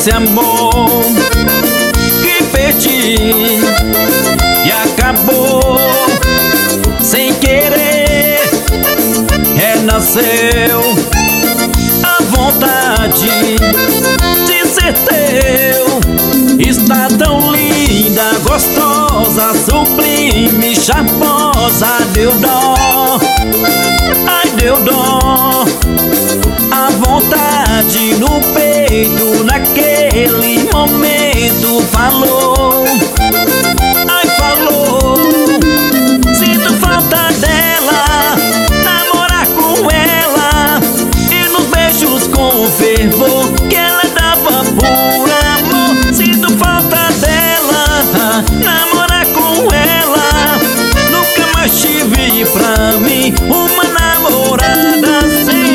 esse amor que perdi e acabou sem querer. Renasceu a vontade de ser teu. Está tão linda, gostosa, sublime, charmosa. Deu dó, ai deu dó. A vontade no peito, naquele momento falou, ai falou. Sinto falta dela, namorar com ela, e nos beijos com fervor que ela dava por amor. Sinto falta dela, namorar com ela. Nunca mais tive pra mim uma namorada assim.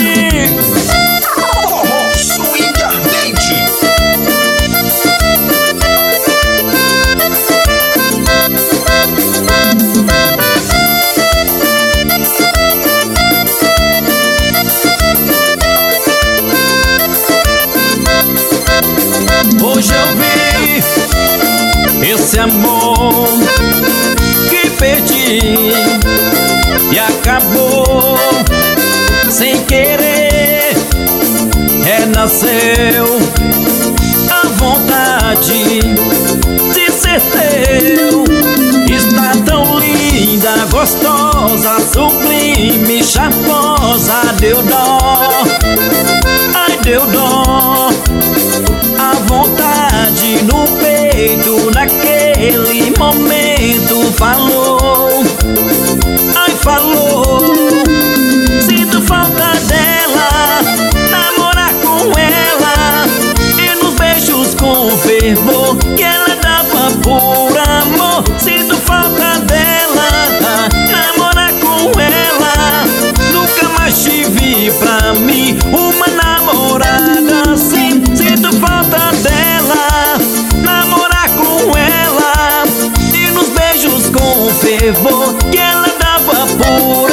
Hoje eu vi esse amor que perdi e acabou sem querer. Renasceu a vontade de ser teu. Está tão linda, gostosa, sublime, charmosa. Deu dó, ai deu dó. A vontade no peito, naquele momento falou, ai falou. Sinto falta dela, namorar com ela, e nos beijos com fervor que ela dava por amor. Sinto falta dela, namorar com ela. Nunca mais tive pra mim uma namorada assim. Sinto falta dela, namorar com ela, e nos beijos com fervor que ela dava por